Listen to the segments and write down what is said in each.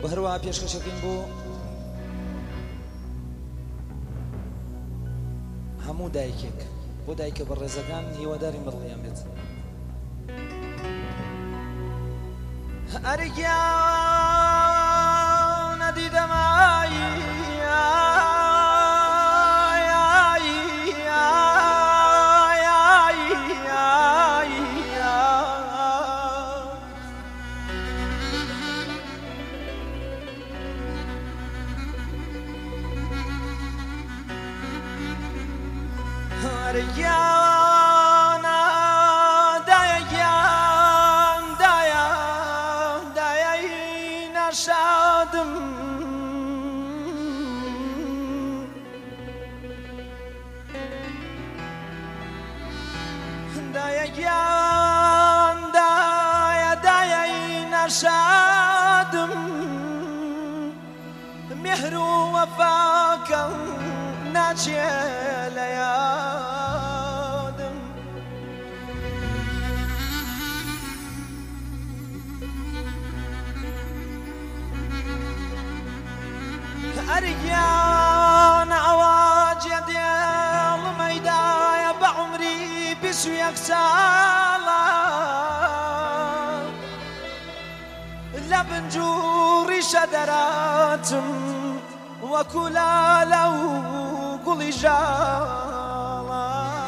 هەروەها پێشکەشەکەین بۆ هەموو دایکێک بۆ دایکە بەڕێزەکان هیواداری مڕڵیان بێت. ئەرگیان نەدیدەمایی Ariyana daya yan daya daya inaşadım daya yan daya daya inaşadım mehru vefakam naçele ya أرجعنا أواجه ديال ميدايا بعمري بسويك سالا لبنجوري شدرات وكلا لو قولي جالا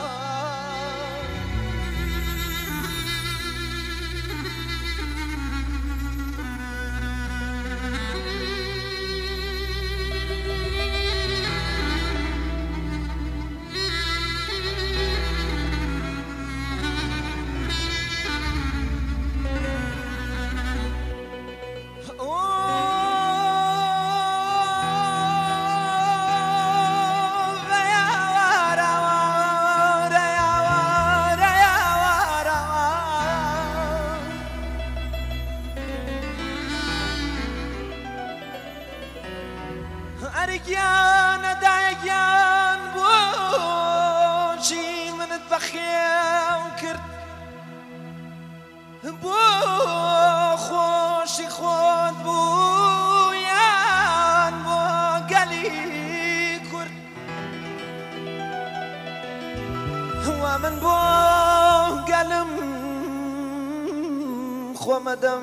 أرجعان دايجان بوشي من البخيل كرت بو خوشي خود بويان بو قالي كرت ومن بو قلم خو مدم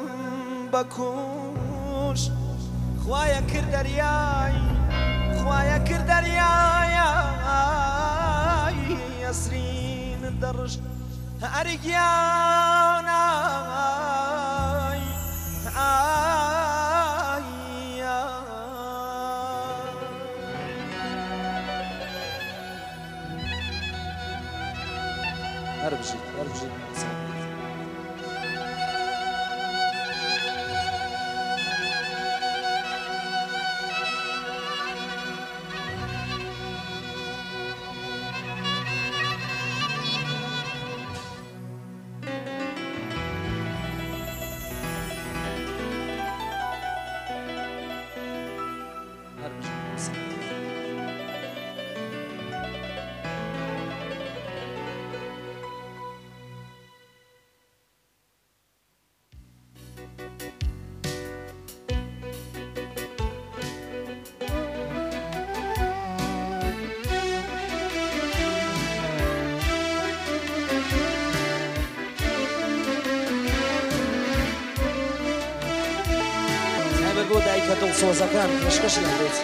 بكوش خوايا كردرياي خوايا كردرياي يسرين الدرج أرجعنا أربجي بۆ دایکە دڵسۆزەکان پێشکەشیان بێت.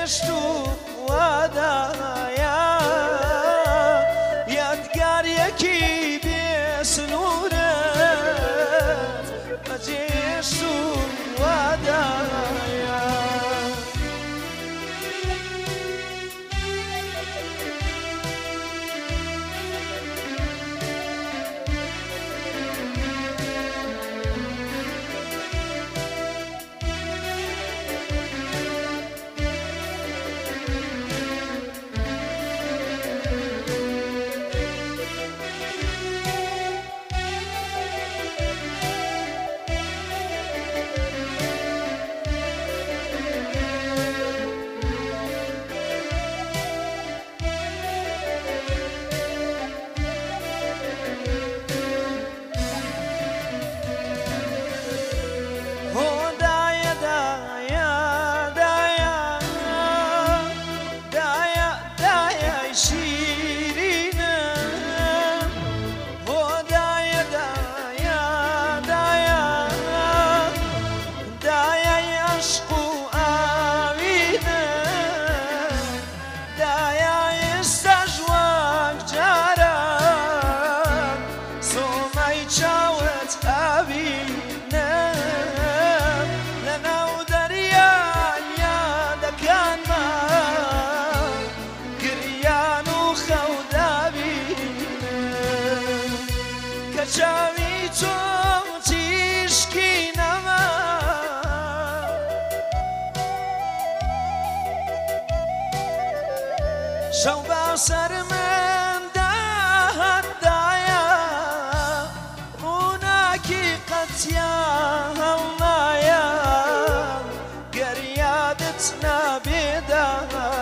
جێشت و وادایە یادگاریەکی بێسنوورە بە جێشت و وادایە چاوی تۆ تیشکی نەما شەو باسەر مندا هەندایە ڕووناکی قەتیا هەڵایە گەریادت نابێدا